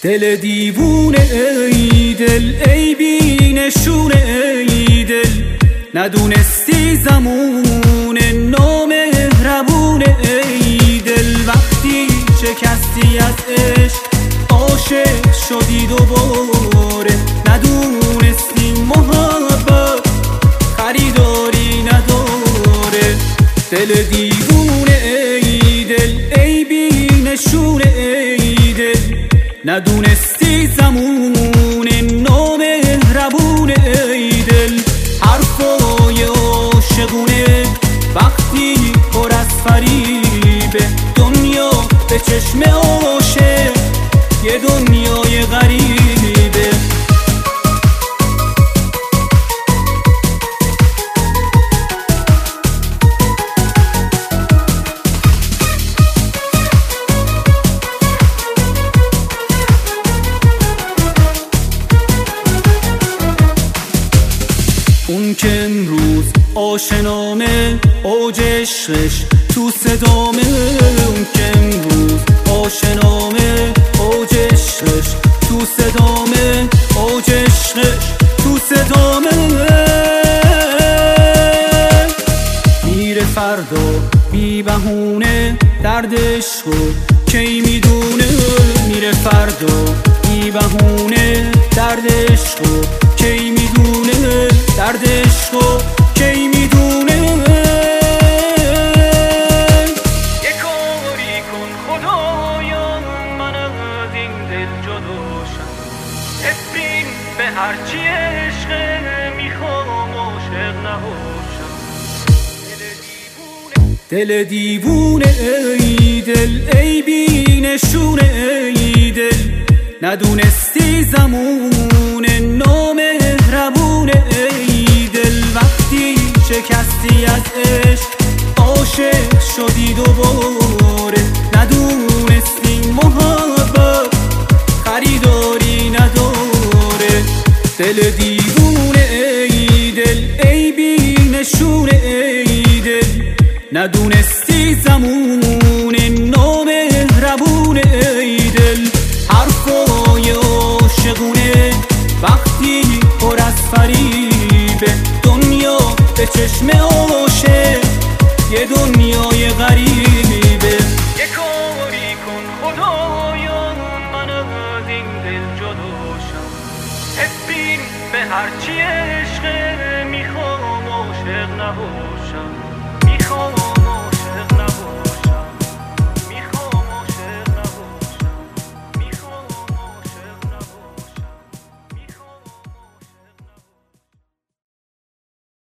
دل دیوونه ای دل، ای بی نشونه ای دل، ندونستی زمون نامهربونه ای دل. وقتی شکستی از عشق عاشق شدی دوباره، ندونستی محبت خریداری نداره. دل دیوونه ای دل، ای بی نشونه ای دل، ندونستی زمون نامهربونه ای دل. حرفای عاشقونه وقتی پر از فریبه، دنیا به چشم عاشق یه دنیای غریبه. اون که امروز آشنامه اوج عشقش تو صدامه، اون که امروز آشنامه اوج عشقش تو صدامه، اوج عشقش تو صدامه. میره فردا بی بهونه درد عشقو کی میدونه، میره فردا بی بهونه درد عشقو کی میدونه، درد عشقو کی میدونه. یه کاری کن خدایا من از این دل جداشم، افرین به هرچی عشق میخوام عاشق نباشم. دل دیوونه ای دل، ای بی نشونه ای دل، ندونستی زمون نامهربونه ای دل. وقتی شکستی از عشق عاشق شدی دوباره، ندونستی محبت خریداری نداره. دل دیوونه ای دل، ای بی نشونه ای دل، ندونستی زمون نامهربونه ای دل. حرفای عاشقونه وقتی پر از فریبه، دنیا به چشم عاشق یه دنیای غریبه. یه کاری کن خدایا من از این دل جداشم، افرین به هرچی عشق میخوام عاشق نباشم.